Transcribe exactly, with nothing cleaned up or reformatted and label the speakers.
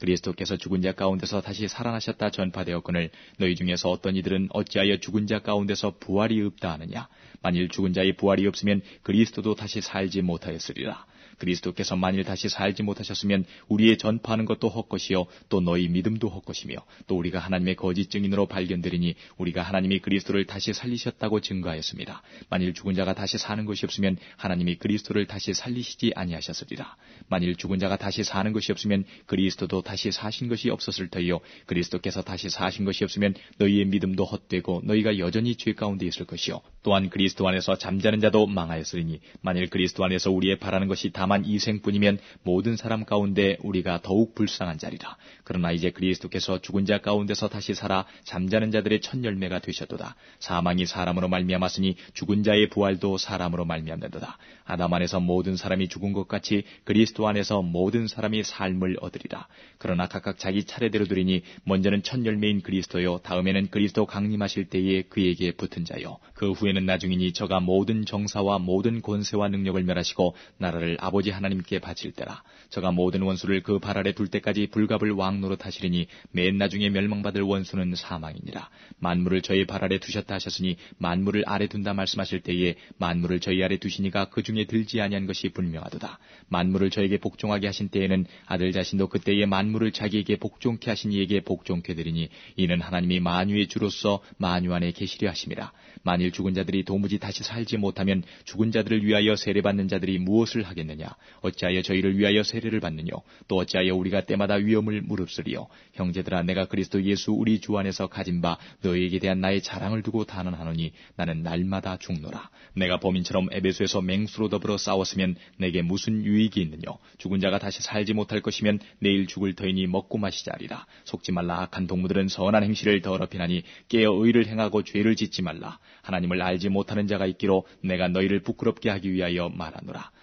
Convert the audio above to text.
Speaker 1: 그리스도께서 죽은 자 가운데서 다시 살아나셨다 전파되었거늘 너희 중에서 어떤 이들은 어찌하여 죽은 자 가운데서 부활이 없다 하느냐. 만일 죽은 자의 부활이 없으면 그리스도도 다시 살지 못하였으리라. 그리스도께서 만일 다시 살지 못하셨으면 우리의 전파하는 것도 헛것이요 또 너희 믿음도 헛것이며 또 우리가 하나님의 거짓 증인으로 발견되리니 우리가 하나님이 그리스도를 다시 살리셨다고 증거하였습니다. 만일 죽은 자가 다시 사는 것이 없으면 하나님이 그리스도를 다시 살리시지 아니하셨으리라. 만일 죽은 자가 다시 사는 것이 없으면 그리스도도 다시 사신 것이 없었을 터이요 그리스도께서 다시 사신 것이 없으면 너희의 믿음도 헛되고 너희가 여전히 죄 가운데 있을 것이요 또한 그리스도 안에서 잠자는 자도 망하였으리니 만일 그리스도 안에서 우리의 바라는 것이 다만 이생뿐이면 모든 사람 가운데 우리가 더욱 불쌍한 자리라. 그러나 이제 그리스도께서 죽은 자 가운데서 다시 살아 잠자는 자들의 첫 열매가 되셨도다. 사망이 사람으로 말미암았으니 죽은 자의 부활도 사람으로 말미암는도다. 아담 안에서 모든 사람이 죽은 것 같이 그리스도 안에서 모든 사람이 삶을 얻으리라. 그러나 각각 자기 차례대로 드리니 먼저는 첫 열매인 그리스도요 다음에는 그리스도 강림하실 때에 그에게 붙은 자요 그 후에는 나중이니 저가 모든 정사와 모든 권세와 능력을 멸하시고 나라를 아버지 하나님께 바칠 때라. 저가 모든 원수를 그 발 아래 둘 때까지 불갑을 왕노릇 하시리니 맨 나중에 멸망받을 원수는 사망이니라. 만물을 저희 발 아래 두셨다 하셨으니 만물을 아래 둔다 말씀하실 때에 만물을 저희 아래 두시니가 그 중에 들지 아니한 것이 분명하도다. 만물을 저에게 복종하게 하신 때에는 아들 자신도 그때에 만물을 자기에게 복종케 하신 이에게 복종케 되리니 이는 하나님이 만유의 주로서 만유 안에 계시려 하심이라. 만일 죽은 자들이 도무지 다시 살지 못하면 죽은 자들을 위하여 세례받는 자들이 무엇을 하겠느냐. 어찌하여 저희를 위하여 세례를 받느뇨. 또 어찌하여 우리가 때마다 위험을 무릅쓰리요. 형제들아 내가 그리스도 예수 우리 주 안에서 가진 바 너희에게 대한 나의 자랑을 두고 단언하노니 나는 날마다 죽노라. 내가 범인처럼 에베소에서 맹수로 더불어 싸웠으면 내게 무슨 유익이 있느뇨. 죽은 자가 다시 살지 못할 것이면 내일 죽을 터이니 먹고 마시자 하리라. 속지 말라. 악한 동무들은 선한 행실을 더럽히나니 깨어 의를 행하고 죄를 짓지 말라. 하나님을 알지 못하는 자가 있기로 내가 너희를 부끄럽게 하기 위하여 말하노라.